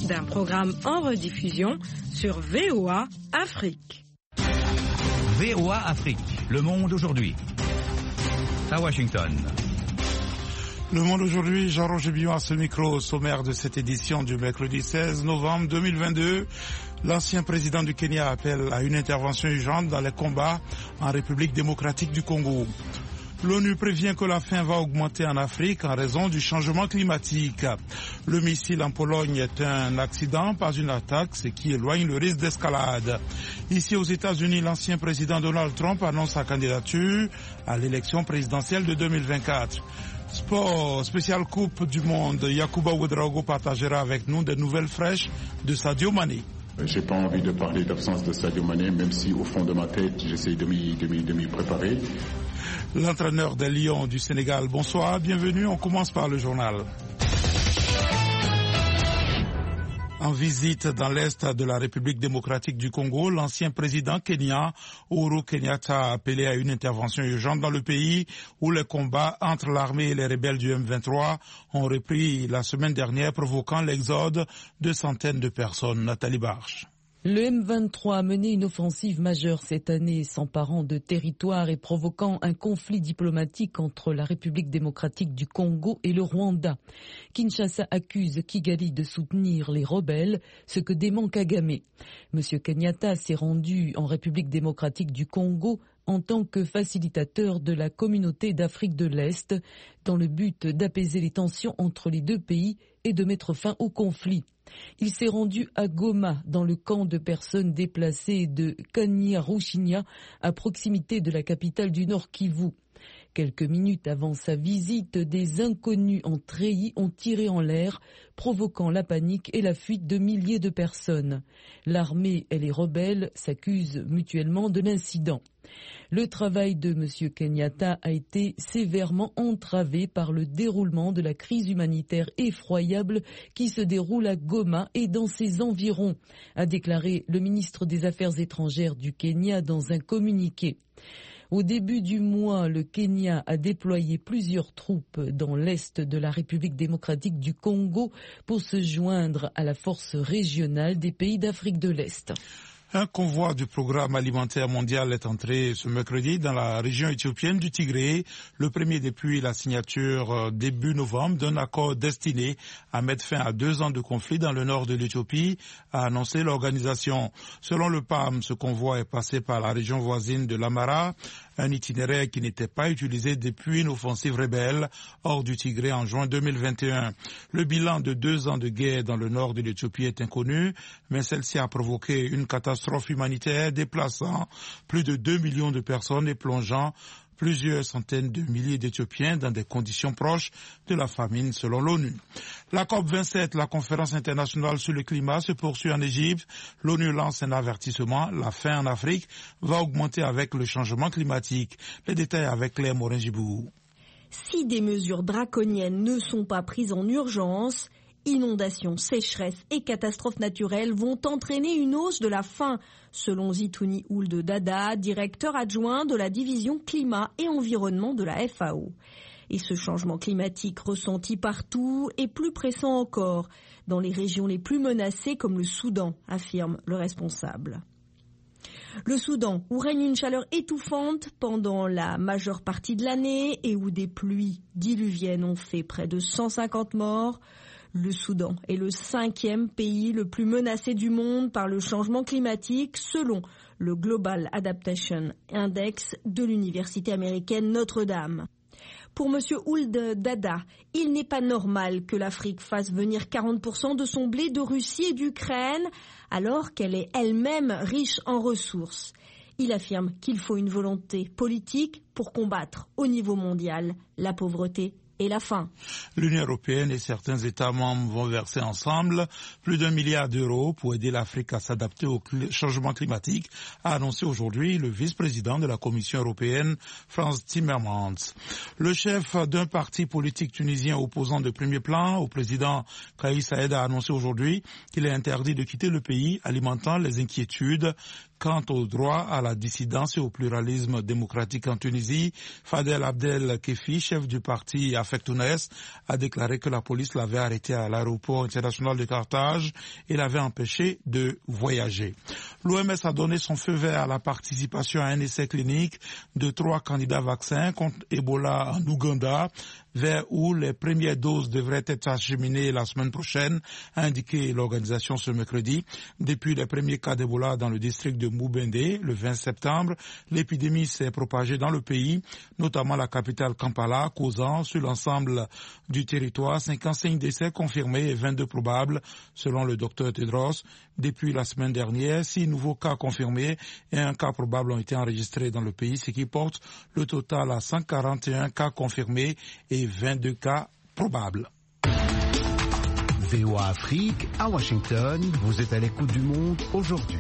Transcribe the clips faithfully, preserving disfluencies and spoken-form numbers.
d'un programme en rediffusion sur V O A Afrique. V O A Afrique, le monde aujourd'hui. À Washington. Le monde aujourd'hui, Jean-Roger Billon à ce micro, au sommaire de cette édition du mercredi seize novembre deux mille vingt-deux. L'ancien président du Kenya appelle à une intervention urgente dans les combats en République démocratique du Congo. L'ONU prévient que la faim va augmenter en Afrique en raison du changement climatique. Le missile en Pologne est un accident, pas une attaque, ce qui éloigne le risque d'escalade. Ici aux États-Unis, l'ancien président Donald Trump annonce sa candidature à l'élection présidentielle de deux mille vingt-quatre. Sport, spéciale Coupe du Monde, Yacouba Ouedraogo partagera avec nous des nouvelles fraîches de Sadio Mané. J'ai pas envie de parler d'absence de Sadio Mané, même si au fond de ma tête, j'essaye de m'y, de m'y, de m'y préparer. L'entraîneur des Lions du Sénégal, bonsoir, bienvenue, on commence par le journal. En visite dans l'est de la République démocratique du Congo, l'ancien président kenyan Uhuru Kenyatta a appelé à une intervention urgente dans le pays où les combats entre l'armée et les rebelles du M vingt-trois ont repris la semaine dernière, provoquant l'exode de centaines de personnes. Nathalie Barche. Le M vingt-trois a mené une offensive majeure cette année, s'emparant de territoires et provoquant un conflit diplomatique entre la République démocratique du Congo et le Rwanda. Kinshasa accuse Kigali de soutenir les rebelles, ce que dément Kagame. Monsieur Kenyatta s'est rendu en République démocratique du Congo en tant que facilitateur de la communauté d'Afrique de l'Est, dans le but d'apaiser les tensions entre les deux pays et de mettre fin au conflit. Il s'est rendu à Goma, dans le camp de personnes déplacées de Kanyaruchinya, à proximité de la capitale du Nord Kivu. Quelques minutes avant sa visite, des inconnus en treillis ont tiré en l'air, provoquant la panique et la fuite de milliers de personnes. L'armée et les rebelles s'accusent mutuellement de l'incident. Le travail de M. Kenyatta a été sévèrement entravé par le déroulement de la crise humanitaire effroyable qui se déroule à Goma et dans ses environs, a déclaré le ministre des Affaires étrangères du Kenya dans un communiqué. Au début du mois, le Kenya a déployé plusieurs troupes dans l'est de la République démocratique du Congo pour se joindre à la force régionale des pays d'Afrique de l'Est. Un convoi du programme alimentaire mondial est entré ce mercredi dans la région éthiopienne du Tigré, le premier depuis la signature début novembre d'un accord destiné à mettre fin à deux ans de conflit dans le nord de l'Éthiopie, a annoncé l'organisation. Selon le P A M, ce convoi est passé par la région voisine de l'Amara, un itinéraire qui n'était pas utilisé depuis une offensive rebelle hors du Tigré en juin deux mille vingt et un. Le bilan de deux ans de guerre dans le nord de l'Éthiopie est inconnu, mais celle-ci a provoqué une catastrophe humanitaire déplaçant plus de deux millions de personnes et plongeant plusieurs centaines de milliers d'Éthiopiens dans des conditions proches de la famine selon l'ONU. La COP vingt-sept, la conférence internationale sur le climat, se poursuit en Égypte. L'ONU lance un avertissement. La faim en Afrique va augmenter avec le changement climatique. Les détails avec Claire Morin-Gibou. Si des mesures draconiennes ne sont pas prises en urgence, inondations, sécheresses et catastrophes naturelles vont entraîner une hausse de la faim, selon Zitouni Ould Dada, directeur adjoint de la division climat et environnement de la F A O. Et ce changement climatique ressenti partout est plus pressant encore dans les régions les plus menacées comme le Soudan, affirme le responsable. Le Soudan, où règne une chaleur étouffante pendant la majeure partie de l'année et où des pluies diluviennes ont fait près de cent cinquante morts. Le Soudan est le cinquième pays le plus menacé du monde par le changement climatique selon le Global Adaptation Index de l'université américaine Notre-Dame. Pour M. Ould Dada, il n'est pas normal que l'Afrique fasse venir quarante pour cent de son blé de Russie et d'Ukraine alors qu'elle est elle-même riche en ressources. Il affirme qu'il faut une volonté politique pour combattre au niveau mondial la pauvreté et la faim. L'Union européenne et certains États membres vont verser ensemble plus d'un milliard d'euros pour aider l'Afrique à s'adapter au changement climatique, a annoncé aujourd'hui le vice-président de la Commission européenne, Frans Timmermans. Le chef d'un parti politique tunisien opposant de premier plan au président Kais Saied a annoncé aujourd'hui qu'il est interdit de quitter le pays, alimentant les inquiétudes quant au droit à la dissidence et au pluralisme démocratique en Tunisie. Fadel Abdel Kefi, chef du parti Fectunes a déclaré que la police l'avait arrêté à l'aéroport international de Carthage et l'avait empêché de voyager. L'O M S a donné son feu vert à la participation à un essai clinique de trois candidats vaccins contre Ebola en Ouganda, vers où les premières doses devraient être acheminées la semaine prochaine, a indiqué l'organisation ce mercredi. Depuis les premiers cas d'Ebola dans le district de Mubende, le vingt septembre, l'épidémie s'est propagée dans le pays, notamment la capitale Kampala, causant sur l'ensemble du territoire cinquante-cinq décès confirmés et vingt-deux probables, selon le docteur Tedros. Depuis la semaine dernière, six nouveaux cas confirmés et un cas probable ont été enregistrés dans le pays, ce qui porte le total à cent quarante et un cas confirmés et vingt-deux cas probables. V O A Afrique, à Washington, vous êtes à l'écoute du monde aujourd'hui.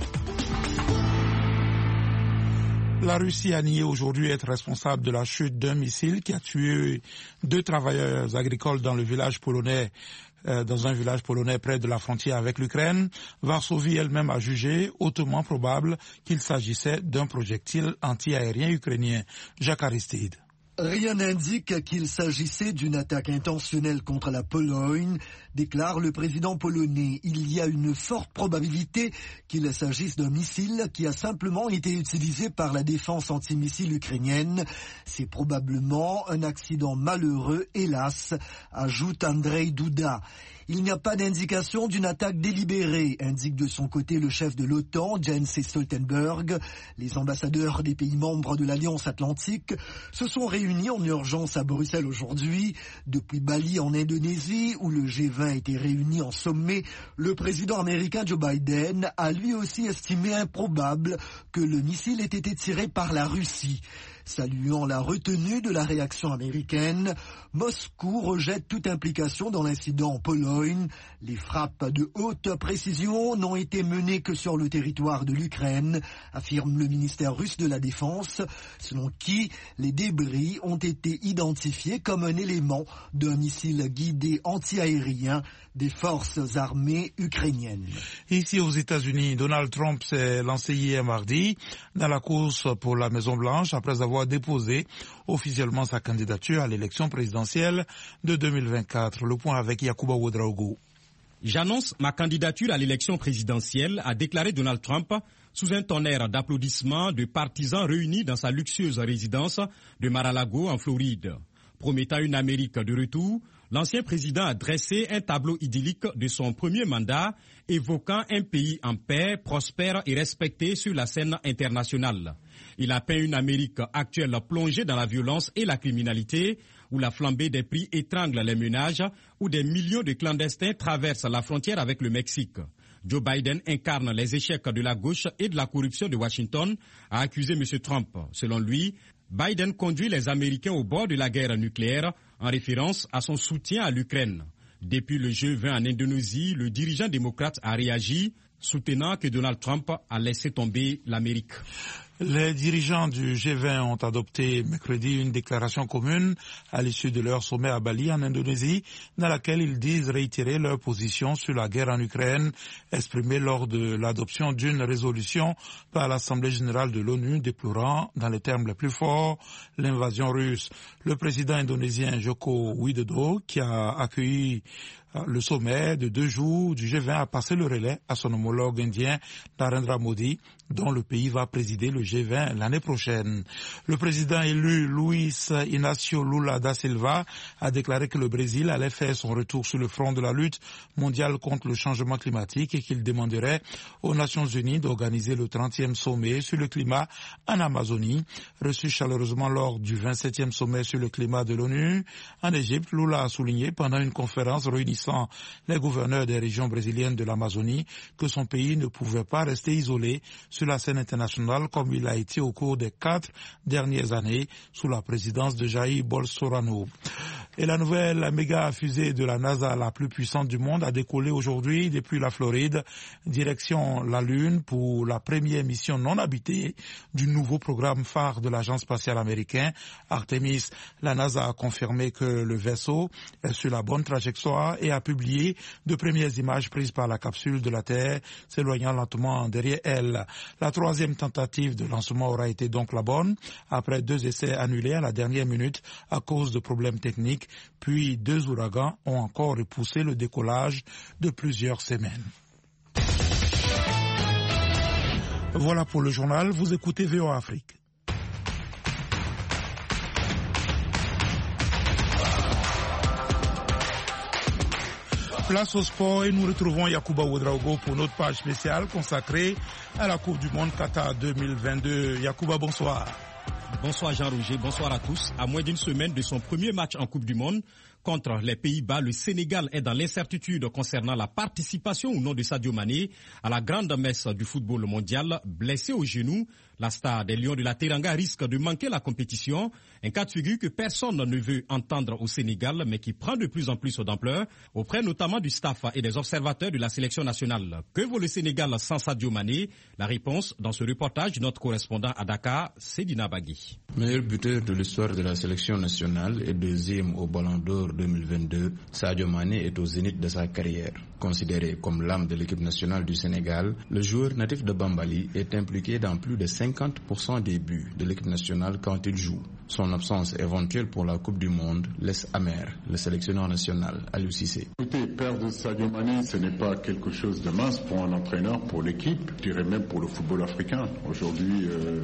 La Russie a nié aujourd'hui être responsable de la chute d'un missile qui a tué deux travailleurs agricoles dans le village polonais, euh, dans un village polonais près de la frontière avec l'Ukraine. Varsovie elle-même a jugé hautement probable qu'il s'agissait d'un projectile anti-aérien ukrainien. Jacques Aristide. Rien n'indique qu'il s'agissait d'une attaque intentionnelle contre la Pologne, déclare le président polonais. Il y a une forte probabilité qu'il s'agisse d'un missile qui a simplement été utilisé par la défense antimissile ukrainienne. C'est probablement un accident malheureux, hélas, ajoute Andrzej Duda. Il n'y a pas d'indication d'une attaque délibérée, indique de son côté le chef de l'OTAN, Jens Stoltenberg. Les ambassadeurs des pays membres de l'Alliance Atlantique se sont réunis en urgence à Bruxelles aujourd'hui. Depuis Bali en Indonésie, où le G vingt était réuni en sommet, le président américain Joe Biden a lui aussi estimé improbable que le missile ait été tiré par la Russie. Saluant la retenue de la réaction américaine, Moscou rejette toute implication dans l'incident en Pologne. Les frappes de haute précision n'ont été menées que sur le territoire de l'Ukraine, affirme le ministère russe de la Défense, selon qui les débris ont été identifiés comme un élément d'un missile guidé anti-aérien des forces armées ukrainiennes. Ici aux États-Unis, Donald Trump s'est lancé hier mardi dans la course pour la Maison-Blanche après avoir déposé officiellement sa candidature à l'élection présidentielle de deux mille vingt-quatre. Le point avec Yacouba Ouedraogo. J'annonce ma candidature à l'élection présidentielle, a déclaré Donald Trump sous un tonnerre d'applaudissements de partisans réunis dans sa luxueuse résidence de Mar-a-Lago en Floride. Promettant une Amérique de retour, l'ancien président a dressé un tableau idyllique de son premier mandat, évoquant un pays en paix, prospère et respecté sur la scène internationale. Il a peint une Amérique actuelle plongée dans la violence et la criminalité, où la flambée des prix étrangle les ménages, où des millions de clandestins traversent la frontière avec le Mexique. Joe Biden incarne les échecs de la gauche et de la corruption de Washington, a accusé M. Trump. Selon lui, Biden conduit les Américains au bord de la guerre nucléaire en référence à son soutien à l'Ukraine. Depuis le G vingt en Indonésie, le dirigeant démocrate a réagi, soutenant que Donald Trump a laissé tomber l'Amérique. Les dirigeants du G vingt ont adopté mercredi une déclaration commune à l'issue de leur sommet à Bali en Indonésie, dans laquelle ils disent réitérer leur position sur la guerre en Ukraine, exprimée lors de l'adoption d'une résolution par l'Assemblée générale de l'ONU déplorant, dans les termes les plus forts, l'invasion russe. Le président indonésien Joko Widodo, qui a accueilli le sommet de deux jours du G vingt, a passé le relais à son homologue indien Narendra Modi, dont le pays va présider le G vingt l'année prochaine. Le président élu Luis Inácio Lula da Silva a déclaré que le Brésil allait faire son retour sur le front de la lutte mondiale contre le changement climatique et qu'il demanderait aux Nations Unies d'organiser le trentième sommet sur le climat en Amazonie. Reçu chaleureusement lors du vingt-septième sommet sur le climat de l'ONU en Égypte, Lula a souligné pendant une conférence réunissant les gouverneurs des régions brésiliennes de l'Amazonie que son pays ne pouvait pas rester isolé sur la scène internationale comme il a été au cours des quatre dernières années sous la présidence de Jair Bolsonaro. Et la nouvelle la méga fusée de la NASA, la plus puissante du monde, a décollé aujourd'hui depuis la Floride, direction la Lune pour la première mission non habitée du nouveau programme phare de l'agence spatiale américaine, Artemis. La NASA a confirmé que le vaisseau est sur la bonne trajectoire et et a publié de premières images prises par la capsule de la Terre s'éloignant lentement derrière elle. La troisième tentative de lancement aura été donc la bonne, après deux essais annulés à la dernière minute à cause de problèmes techniques, puis deux ouragans ont encore repoussé le décollage de plusieurs semaines. Voilà pour le journal, vous écoutez V O A Afrique. Place au sport et nous retrouvons Yacouba Ouedraogo pour notre page spéciale consacrée à la Coupe du Monde Qatar deux mille vingt-deux. Yacouba, bonsoir. Bonsoir Jean-Roger, bonsoir à tous. À moins d'une semaine de son premier match en Coupe du Monde contre les Pays-Bas, le Sénégal est dans l'incertitude concernant la participation ou non de Sadio Mané à la grande messe du football mondial. Blessé au genou, la star des Lions de la Teranga risque de manquer la compétition. Un cas de figure que personne ne veut entendre au Sénégal, mais qui prend de plus en plus d'ampleur auprès notamment du staff et des observateurs de la sélection nationale. Que vaut le Sénégal sans Sadio Mané? La réponse dans ce reportage de notre correspondant à Dakar, Sedina Bagui. Meilleur buteur de l'histoire de la sélection nationale et deuxième au Ballon d'Or deux mille vingt-deux, Sadio Mané est au zénith de sa carrière. Considéré comme l'âme de l'équipe nationale du Sénégal, le joueur natif de Bambali est impliqué dans plus de cinquante pour cent des buts de l'équipe nationale quand il joue. Son absence éventuelle pour la Coupe du Monde laisse amer le sélectionneur national Aliou Cissé. Écoutez, perdre Sadio Mané, ce n'est pas quelque chose de mince pour un entraîneur, pour l'équipe, je dirais même pour le football africain. Aujourd'hui, euh,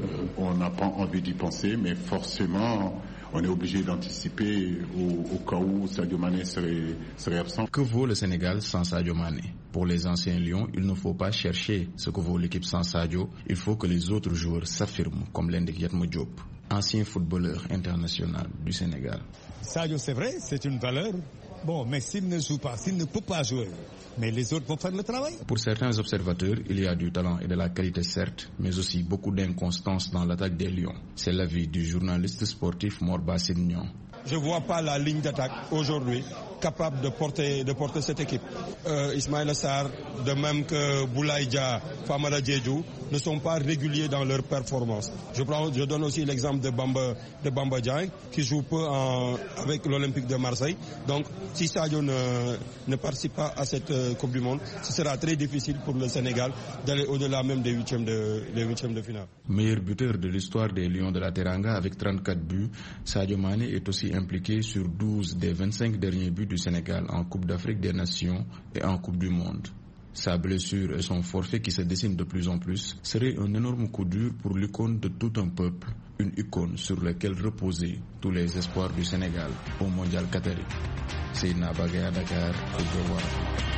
on n'a pas envie d'y penser, mais forcément, on est obligé d'anticiper au, au cas où Sadio Mané serait, serait absent. Que vaut le Sénégal sans Sadio Mané? Pour les anciens Lions, il ne faut pas chercher ce que vaut l'équipe sans Sadio. Il faut que les autres joueurs s'affirment, comme l'indique Yatmo Diop, ancien footballeur international du Sénégal. Sadio, c'est vrai, c'est une valeur. Bon, mais s'il ne joue pas, s'il ne peut pas jouer, mais les autres vont faire le travail. Pour certains observateurs, il y a du talent et de la qualité certes, mais aussi beaucoup d'inconstance dans l'attaque des Lions. C'est l'avis du journaliste sportif Morba Sidnion. Je ne vois pas la ligne d'attaque aujourd'hui capable de porter, de porter cette équipe. Euh, Ismaïla Sarr, de même que Boulaye Dia, Famara Diédhiou, ne sont pas réguliers dans leur performance. Je, prends, je donne aussi l'exemple de Bamba, de Bamba Diagne, qui joue peu en, avec l'Olympique de Marseille. Donc, si Sadio ne, ne participe pas à cette euh, Coupe du Monde, ce sera très difficile pour le Sénégal d'aller au-delà même des huitièmes de, des huitièmes de finale. Meilleur buteur de l'histoire des Lions de la Teranga avec trente-quatre buts, Sadio Mané est aussi impliqué sur douze des vingt-cinq derniers buts du Sénégal en Coupe d'Afrique des Nations et en Coupe du Monde. Sa blessure et son forfait qui se dessine de plus en plus serait un énorme coup dur pour l'icône de tout un peuple, une icône sur laquelle reposaient tous les espoirs du Sénégal au Mondial Qatari. C'est Nabagaya Dakar pour V O A.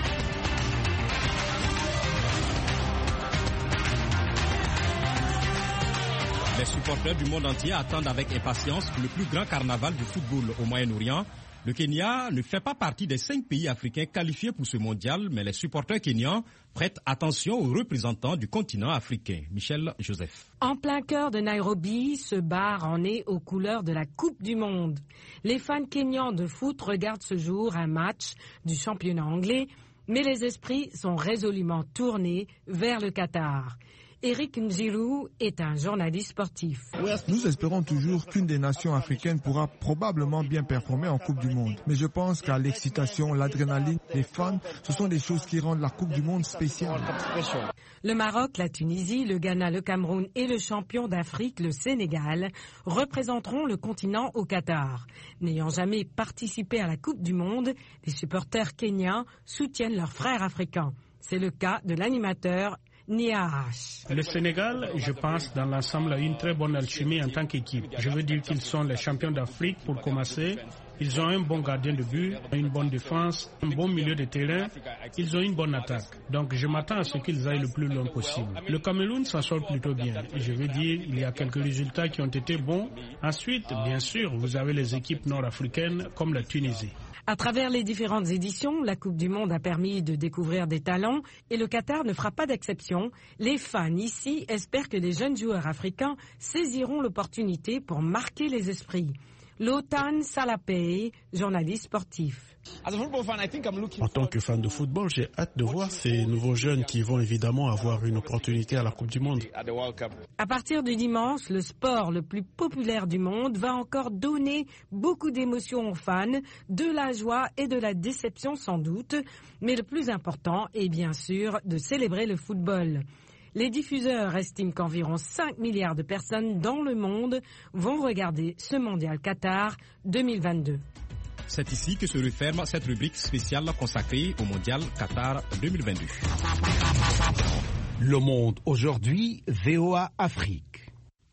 Les supporters du monde entier attendent avec impatience le plus grand carnaval du football au Moyen-Orient. Le Kenya ne fait pas partie des cinq pays africains qualifiés pour ce mondial, mais les supporters kenyans prêtent attention aux représentants du continent africain. Michel Joseph. En plein cœur de Nairobi, ce bar en est aux couleurs de la Coupe du Monde. Les fans kenyans de foot regardent ce jour un match du championnat anglais, mais les esprits sont résolument tournés vers le Qatar. Eric Njiru est un journaliste sportif. Nous espérons toujours qu'une des nations africaines pourra probablement bien performer en Coupe du Monde. Mais je pense qu'à l'excitation, l'adrénaline, les fans, ce sont des choses qui rendent la Coupe du Monde spéciale. Le Maroc, la Tunisie, le Ghana, le Cameroun et le champion d'Afrique, le Sénégal, représenteront le continent au Qatar. N'ayant jamais participé à la Coupe du Monde, les supporters kenyans soutiennent leurs frères africains. C'est le cas de l'animateur Niahash. Le Sénégal, je pense, dans l'ensemble, a une très bonne alchimie en tant qu'équipe. Je veux dire qu'ils sont les champions d'Afrique pour commencer. Ils ont un bon gardien de but, une bonne défense, un bon milieu de terrain. Ils ont une bonne attaque. Donc je m'attends à ce qu'ils aillent le plus loin possible. Le Cameroun s'en sort plutôt bien. Je veux dire, il y a quelques résultats qui ont été bons. Ensuite, bien sûr, vous avez les équipes nord-africaines comme la Tunisie. À travers les différentes éditions, la Coupe du Monde a permis de découvrir des talents et le Qatar ne fera pas d'exception. Les fans ici espèrent que les jeunes joueurs africains saisiront l'opportunité pour marquer les esprits. Lotan Salapei, journaliste sportif. En tant que fan de football, j'ai hâte de voir ces nouveaux jeunes qui vont évidemment avoir une opportunité à la Coupe du Monde. À partir du dimanche, le sport le plus populaire du monde va encore donner beaucoup d'émotions aux fans, de la joie et de la déception sans doute. Mais le plus important est bien sûr de célébrer le football. Les diffuseurs estiment qu'environ cinq milliards de personnes dans le monde vont regarder ce mondial Qatar deux mille vingt-deux. C'est ici que se referme cette rubrique spéciale consacrée au mondial Qatar deux mille vingt-deux. Le monde aujourd'hui, V O A Afrique.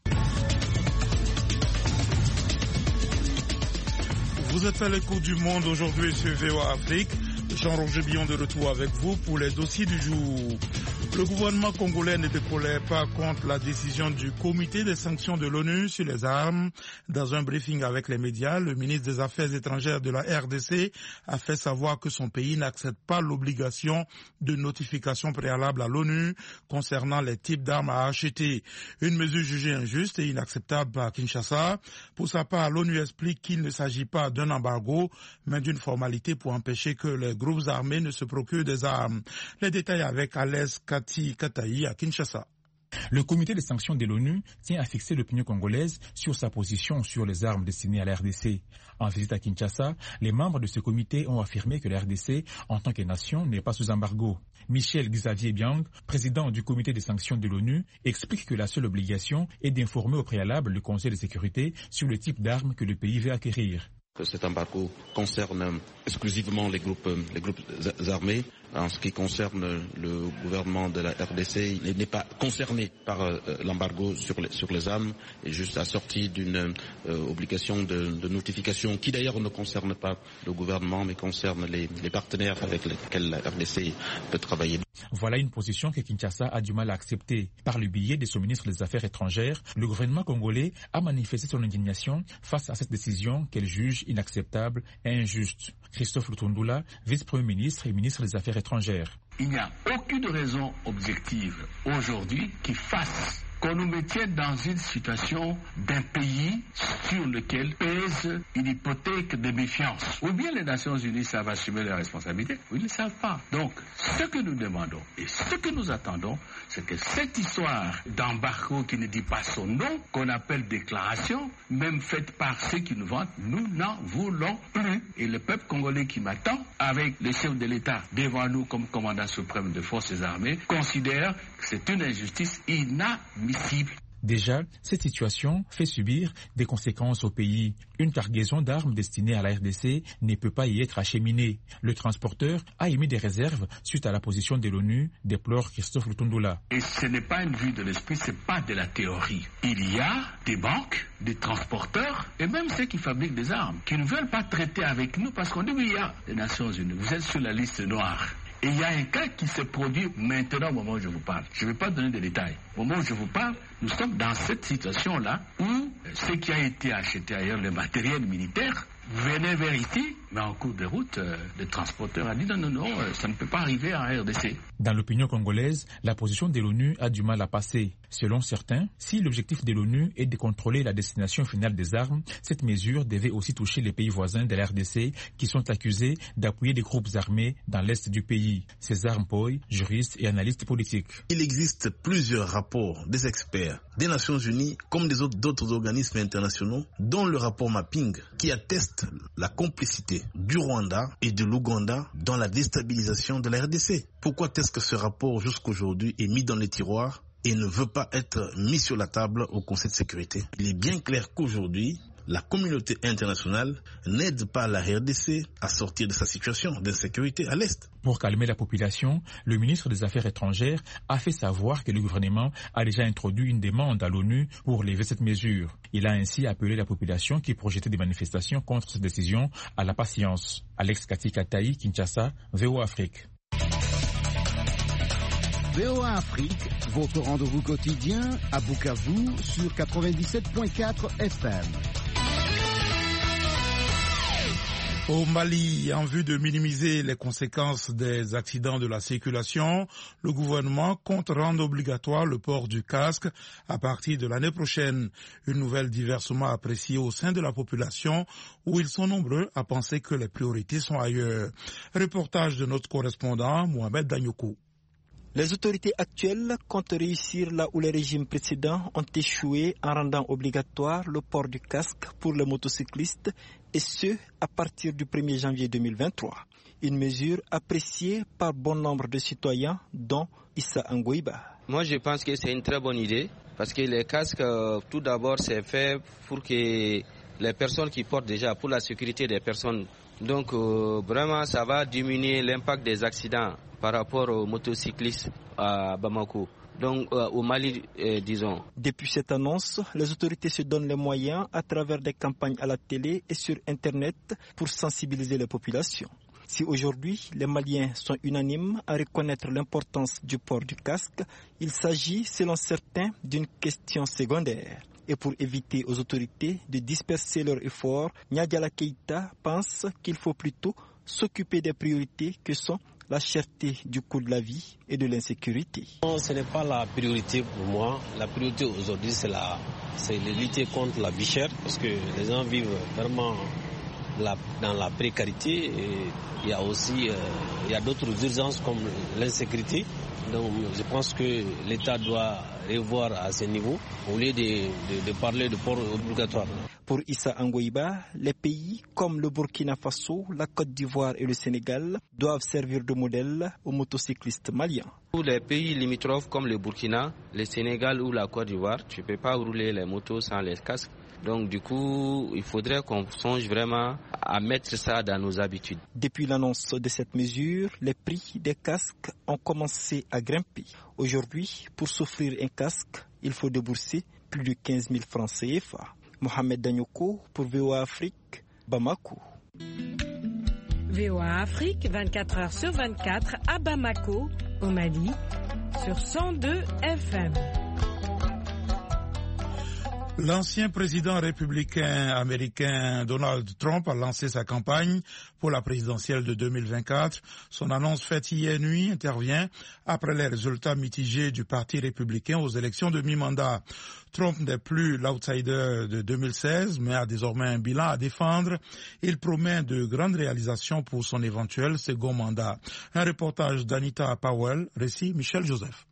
Vous êtes à l'écoute du monde aujourd'hui sur V O A Afrique. Jean-Roger Billon de retour avec vous pour les dossiers du jour. Le gouvernement congolais ne décolère pas contre la décision du comité des sanctions de l'ONU sur les armes. Dans un briefing avec les médias, le ministre des Affaires étrangères de la R D C a fait savoir que son pays n'accepte pas l'obligation de notification préalable à l'ONU concernant les types d'armes à acheter. Une mesure jugée injuste et inacceptable par Kinshasa. Pour sa part, l'ONU explique qu'il ne s'agit pas d'un embargo, mais d'une formalité pour empêcher que les groupes armés ne se procurent des armes. Les détails avec Alès Kati Kataï à Kinshasa. Le comité des sanctions de l'ONU tient à fixer l'opinion congolaise sur sa position sur les armes destinées à la R D C. En visite à Kinshasa, les membres de ce comité ont affirmé que la R D C, en tant que nation, n'est pas sous embargo. Michel Xavier Biang, président du comité des sanctions de l'ONU, explique que la seule obligation est d'informer au préalable le Conseil de sécurité sur le type d'armes que le pays veut acquérir. Que cet embargo concerne exclusivement les groupes, les groupes armés. En ce qui concerne le gouvernement de la R D C, il n'est pas concerné par euh, l'embargo sur les, sur les armes, et juste assorti d'une euh, obligation de, de notification qui d'ailleurs ne concerne pas le gouvernement mais concerne les, les partenaires avec lesquels la R D C peut travailler. Voilà une position que Kinshasa a du mal à accepter. Par le biais de son ministre des Affaires étrangères, le gouvernement congolais a manifesté son indignation face à cette décision qu'elle juge inacceptable et injuste. Christophe Lutundula, vice-premier ministre et ministre des Affaires étrangères. Il n'y a aucune raison objective aujourd'hui qui fasse qu'on nous mette dans une situation d'un pays sur lequel pèse une hypothèque de méfiance. Ou bien les Nations Unies savent assumer leurs responsabilités, ou ils ne savent pas. Donc, ce que nous demandons et ce que nous attendons, c'est que cette histoire d'embargo qui ne dit pas son nom, qu'on appelle déclaration, même faite par ceux qui nous vantent, nous n'en voulons plus. Et le peuple congolais qui m'attend, avec le chef de l'État devant nous comme commandant suprême de forces armées, considère que c'est une injustice inadmissible. Déjà, cette situation fait subir des conséquences au pays. Une cargaison d'armes destinée à la R D C ne peut pas y être acheminée. Le transporteur a émis des réserves suite à la position de l'ONU, déplore Christophe Lutundula. Et ce n'est pas une vue de l'esprit, ce n'est pas de la théorie. Il y a des banques, des transporteurs et même ceux qui fabriquent des armes qui ne veulent pas traiter avec nous parce qu'on dit oui, il y a les Nations Unies, vous êtes sur la liste noire. Et il y a un cas qui se produit maintenant au moment où je vous parle. Je ne vais pas donner de détails. Au moment où je vous parle, nous sommes dans cette situation-là où ce qui a été acheté ailleurs, le matériel militaire, venait vers ici, mais en cours de route, euh, le transporteur a dit non, non, non, euh, ça ne peut pas arriver en R D C. Dans l'opinion congolaise, la position de l'ONU a du mal à passer. Selon certains, si l'objectif de l'ONU est de contrôler la destination finale des armes, cette mesure devait aussi toucher les pays voisins de la R D C qui sont accusés d'appuyer des groupes armés dans l'est du pays. César Mpoy, juriste et analyste politique. Il existe plusieurs rapports des experts des Nations Unies comme des autres d'autres organismes internationaux, dont le rapport Mapping, qui atteste la complicité du Rwanda et de l'Ouganda dans la déstabilisation de la R D C. Pourquoi est-ce que ce rapport jusqu'aujourd'hui est mis dans les tiroirs et ne veut pas être mis sur la table au Conseil de sécurité? Il est bien clair qu'aujourd'hui, la communauté internationale n'aide pas la R D C à sortir de sa situation d'insécurité à l'Est. Pour calmer la population, le ministre des Affaires étrangères a fait savoir que le gouvernement a déjà introduit une demande à l'ONU pour lever cette mesure. Il a ainsi appelé la population qui projetait des manifestations contre cette décision à la patience. Alex Kati Kataï, Kinshasa, V O A Afrique. V O A Afrique, votre rendez-vous quotidien à Bukavu sur quatre-vingt-dix-sept virgule quatre F M. Au Mali, en vue de minimiser les conséquences des accidents de la circulation, le gouvernement compte rendre obligatoire le port du casque à partir de l'année prochaine. Une nouvelle diversement appréciée au sein de la population où ils sont nombreux à penser que les priorités sont ailleurs. Reportage de notre correspondant Mohamed Danyoko. Les autorités actuelles comptent réussir là où les régimes précédents ont échoué en rendant obligatoire le port du casque pour les motocyclistes et ce à partir du premier janvier deux mille vingt-trois. Une mesure appréciée par bon nombre de citoyens dont Issa Angoiba. Moi je pense que c'est une très bonne idée parce que les casques tout d'abord c'est fait pour que les personnes qui portent déjà pour la sécurité des personnes. Donc euh, vraiment ça va diminuer l'impact des accidents par rapport aux motocyclistes à Bamako, donc euh, au Mali, euh, disons. Depuis cette annonce, les autorités se donnent les moyens à travers des campagnes à la télé et sur Internet pour sensibiliser les populations. Si aujourd'hui les Maliens sont unanimes à reconnaître l'importance du port du casque, il s'agit, selon certains, d'une question secondaire. Et pour éviter aux autorités de disperser leurs efforts, Nyadiala Keïta pense qu'il faut plutôt s'occuper des priorités que sont la cherté du coût de la vie et de l'insécurité. Non, ce n'est pas la priorité pour moi. La priorité aujourd'hui, c'est la, c'est de lutter contre la vie chère parce que les gens vivent vraiment la, dans la précarité. Et il y a aussi euh, il y a d'autres urgences comme l'insécurité. Donc je pense que l'État doit revoir à ce niveau au lieu de, de, de parler de port obligatoire. Pour Issa Angoiba, les pays comme le Burkina Faso, la Côte d'Ivoire et le Sénégal doivent servir de modèle aux motocyclistes maliens. Pour les pays limitrophes comme le Burkina, le Sénégal ou la Côte d'Ivoire, tu ne peux pas rouler les motos sans les casques. Donc du coup, il faudrait qu'on songe vraiment à mettre ça dans nos habitudes. Depuis l'annonce de cette mesure, les prix des casques ont commencé à grimper. Aujourd'hui, pour s'offrir un casque, il faut débourser plus de quinze mille francs C F A. Mohamed Danyoko pour V O A Afrique, Bamako. V O A Afrique, vingt-quatre heures sur vingt-quatre à Bamako, au Mali, sur cent deux F M. L'ancien président républicain américain Donald Trump a lancé sa campagne pour la présidentielle de deux mille vingt-quatre. Son annonce faite hier nuit intervient après les résultats mitigés du Parti républicain aux élections de mi-mandat. Trump n'est plus l'outsider de deux mille seize, mais a désormais un bilan à défendre. Il promet de grandes réalisations pour son éventuel second mandat. Un reportage d'Anita Powell, récit Michel Joseph.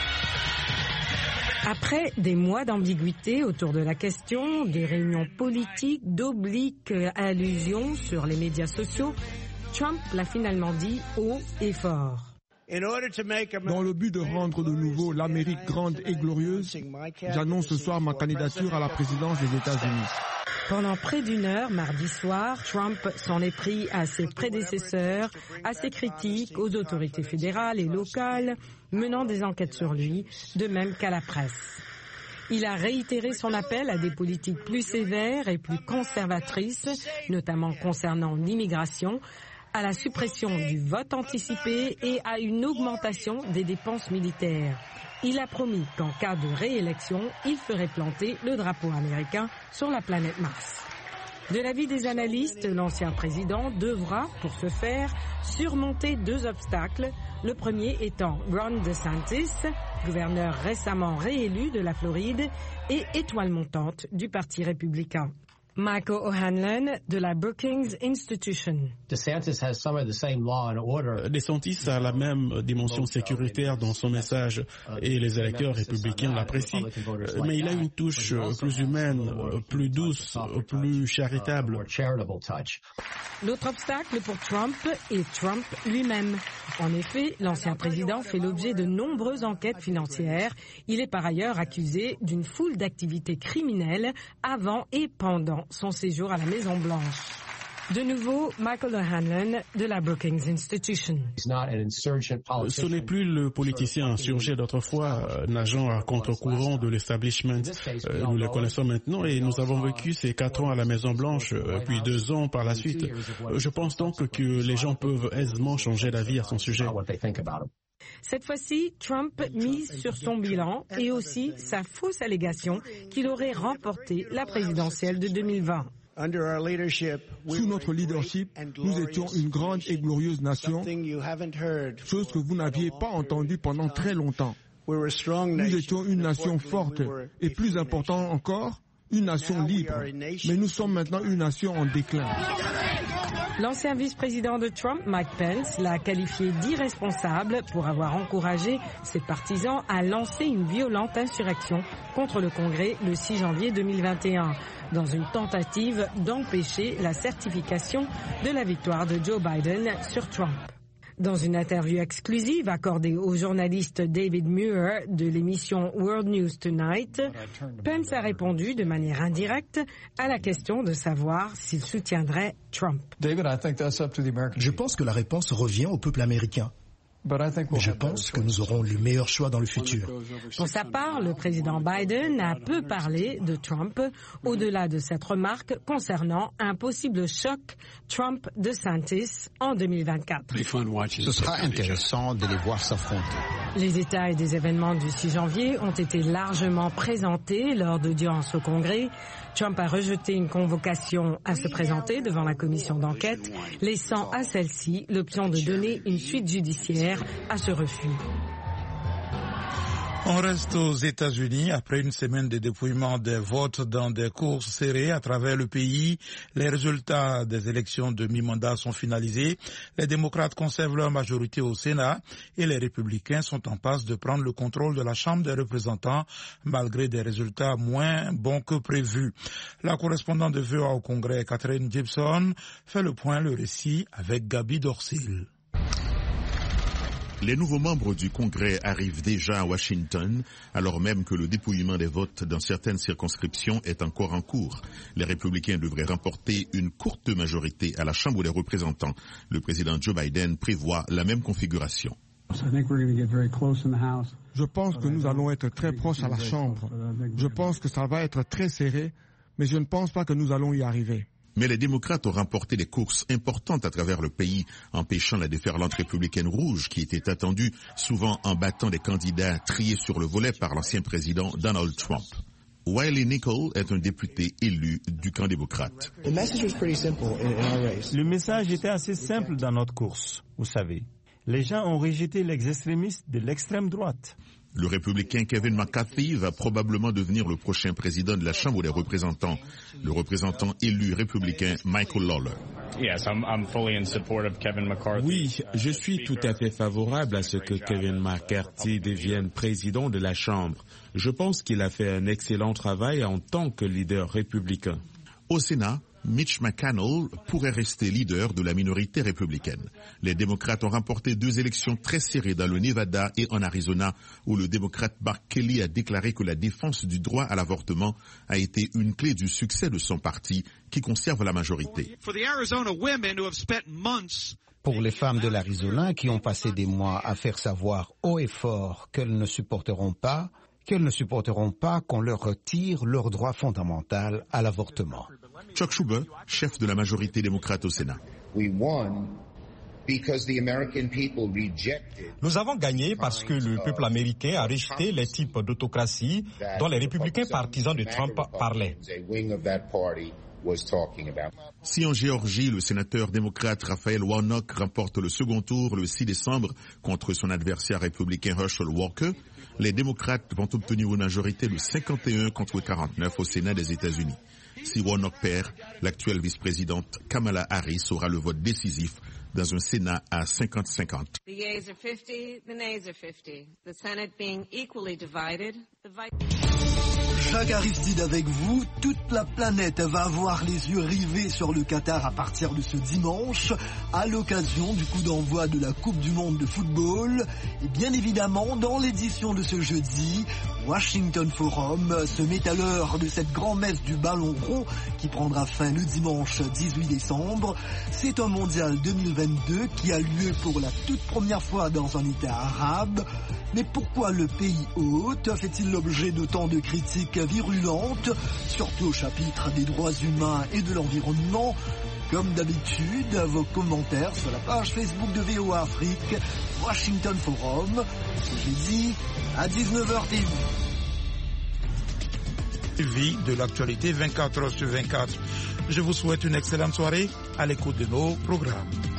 Après des mois d'ambiguïté autour de la question, des réunions politiques, d'obliques allusions sur les médias sociaux, Trump l'a finalement dit haut et fort. Dans le but de rendre de nouveau l'Amérique grande et glorieuse, j'annonce ce soir ma candidature à la présidence des États-Unis. Pendant près d'une heure, mardi soir, Trump s'en est pris à ses prédécesseurs, à ses critiques, aux autorités fédérales et locales, menant des enquêtes sur lui, de même qu'à la presse. Il a réitéré son appel à des politiques plus sévères et plus conservatrices, notamment concernant l'immigration, à la suppression du vote anticipé et à une augmentation des dépenses militaires. Il a promis qu'en cas de réélection, il ferait planter le drapeau américain sur la planète Mars. De l'avis des analystes, l'ancien président devra, pour ce faire, surmonter deux obstacles, le premier étant Ron DeSantis, gouverneur récemment réélu de la Floride et étoile montante du Parti républicain. Michael O'Hanlon de la Brookings Institution. DeSantis a la même dimension sécuritaire dans son message et les électeurs républicains l'apprécient, mais il a une touche plus humaine, plus douce, plus charitable. L'autre obstacle pour Trump est Trump lui-même. En effet, l'ancien président fait l'objet de nombreuses enquêtes financières. Il est par ailleurs accusé d'une foule d'activités criminelles avant et pendant son séjour à la Maison-Blanche. De nouveau, Michael O'Hanlon de la Brookings Institution. Ce n'est plus le politicien insurgé d'autrefois, nageant à contre-courant de l'establishment. Nous le connaissons maintenant et nous avons vécu ces quatre ans à la Maison-Blanche, puis deux ans par la suite. Je pense donc que les gens peuvent aisément changer d'avis à son sujet. Cette fois-ci, Trump mise sur son bilan et aussi sa fausse allégation qu'il aurait remporté la présidentielle de deux mille vingt. Sous notre leadership, nous étions une grande et glorieuse nation, chose que vous n'aviez pas entendue pendant très longtemps. Nous étions une nation forte et, plus important encore, une nation libre. Mais nous sommes maintenant une nation en déclin. L'ancien vice-président de Trump, Mike Pence, l'a qualifié d'irresponsable pour avoir encouragé ses partisans à lancer une violente insurrection contre le Congrès le six janvier deux mille vingt et un, dans une tentative d'empêcher la certification de la victoire de Joe Biden sur Trump. Dans une interview exclusive accordée au journaliste David Muir de l'émission World News Tonight, Pence a répondu de manière indirecte à la question de savoir s'il soutiendrait Trump. Je pense que la réponse revient au peuple américain. Mais je pense que nous aurons le meilleur choix dans le futur. Pour sa part, le président Biden a peu parlé de Trump, au-delà de cette remarque concernant un possible choc Trump-DeSantis en deux mille vingt-quatre. Ce sera intéressant de les voir s'affronter. Les détails des événements du six janvier ont été largement présentés lors d'audiences au Congrès. Trump a rejeté une convocation à se présenter devant la commission d'enquête, laissant à celle-ci l'option de donner une suite judiciaire à ce refus. On reste aux États-Unis. Après une semaine de dépouillement des votes dans des courses serrées à travers le pays, les résultats des élections de mi-mandat sont finalisés. Les démocrates conservent leur majorité au Sénat et les républicains sont en passe de prendre le contrôle de la Chambre des représentants malgré des résultats moins bons que prévus. La correspondante de V O A au Congrès, Catherine Gibson, fait le point, le récit avec Gabi Dorsil. Les nouveaux membres du Congrès arrivent déjà à Washington, alors même que le dépouillement des votes dans certaines circonscriptions est encore en cours. Les républicains devraient remporter une courte majorité à la Chambre des représentants. Le président Joe Biden prévoit la même configuration. Je pense que nous allons être très proches à la Chambre. Je pense que ça va être très serré, mais je ne pense pas que nous allons y arriver. Mais les démocrates ont remporté des courses importantes à travers le pays, empêchant la déferlante républicaine rouge qui était attendue, souvent en battant des candidats triés sur le volet par l'ancien président Donald Trump. Wiley Nickel est un député élu du camp démocrate. Le message était assez simple dans notre course, vous savez. Les gens ont rejeté les extrémistes de l'extrême droite. Le républicain Kevin McCarthy va probablement devenir le prochain président de la Chambre des représentants. Le représentant élu républicain Michael Lawler. Oui, je suis tout à fait favorable à ce que Kevin McCarthy devienne président de la Chambre. Je pense qu'il a fait un excellent travail en tant que leader républicain. Au Sénat, Mitch McConnell pourrait rester leader de la minorité républicaine. Les démocrates ont remporté deux élections très serrées dans le Nevada et en Arizona, où le démocrate Mark Kelly a déclaré que la défense du droit à l'avortement a été une clé du succès de son parti, qui conserve la majorité. Pour les femmes de l'Arizona qui ont passé des mois à faire savoir haut et fort qu'elles ne supporteront pas, qu'elles ne supporteront pas qu'on leur retire leur droit fondamental à l'avortement. Chuck Schumer, chef de la majorité démocrate au Sénat. Nous avons gagné parce que le peuple américain a rejeté les types d'autocratie dont les républicains partisans de Trump parlaient. Si en Géorgie, le sénateur démocrate Raphaël Warnock remporte le second tour le six décembre contre son adversaire républicain Herschel Walker, les démocrates vont obtenir une majorité de cinquante et un contre quarante-neuf au Sénat des États-Unis. Si Warnock perd, l'actuelle vice-présidente Kamala Harris aura le vote décisif dans un Sénat à cinquante cinquante. Jacques Aristide avec vous. Toute la planète va avoir les yeux rivés sur le Qatar à partir de ce dimanche, à l'occasion du coup d'envoi de la Coupe du Monde de football. Et bien évidemment, dans l'édition de ce jeudi, Washington Forum se met à l'heure de cette grand-messe du ballon rond qui prendra fin le dimanche dix-huit décembre. C'est un mondial deux mille vingt-deux qui a lieu pour la toute première fois dans un État arabe. Mais pourquoi le pays hôte fait-il l'objet d'autant de critiques virulentes, surtout au chapitre des droits humains et de l'environnement? Comme d'habitude, vos commentaires sur la page Facebook de V O A Afrique, Washington Forum, ce jeudi à dix-neuf heures T V. Vie de l'actualité vingt-quatre heures sur vingt-quatre. Je vous souhaite une excellente soirée à l'écoute de nos programmes.